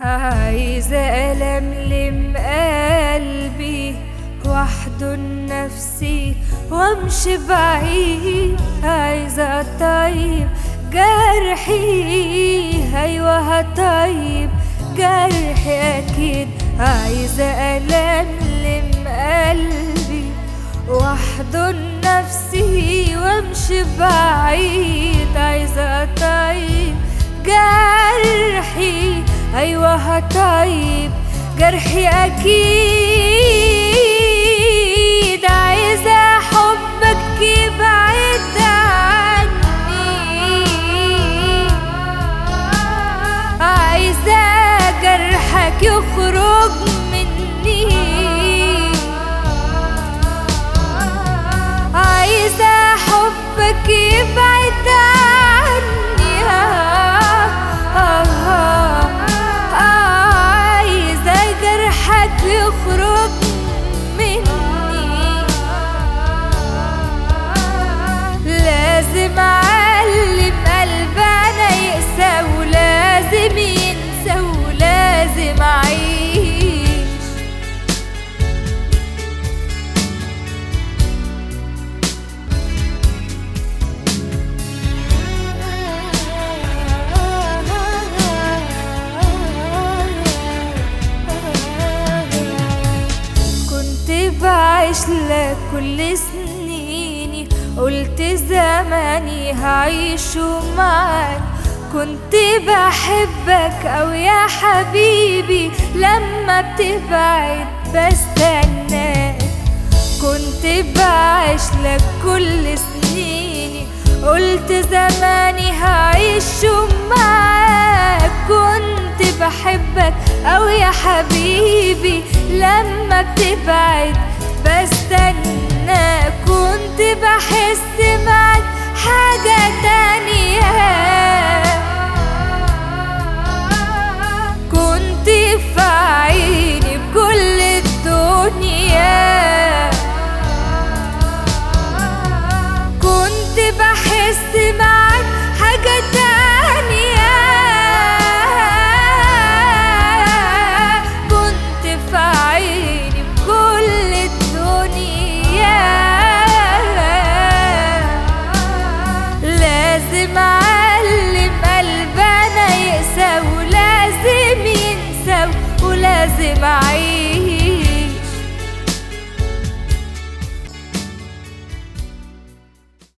عايزة ألملم قلبي واحضن نفسي وامشي بعيد، عايزة أطيب جرحي، أيوة هطيب جرحي أكيد. عايزة ألملم قلبي واحضن نفسي وامشي بعيد، عايزة أطيب جرحي، أيوة هطيب جرحي أكيد. عايزة حبك يبعد عني، عايزة جرحك يخرج مني، عايزة حبك يبعد عني، عايزة جرحك يخرج مني. لازم أعلم قلبنا يقسى، ولازم ينسى، ولازم أعيش. بعيش لك كل سنيني، قلت زماني هعيشه معاك. كنت بحبك أوي يا حبيبي، لما بتبعد بستناك. كنت بعيش لك كل سنيني، قلت زماني هعيشه معاك. كنت بحبك أوي يا حبيبي، لما بتبعد بستنى. كنت بحس معاك حاجة تانية، كنت في عيني بكل الدنيا، كنت بحس معاك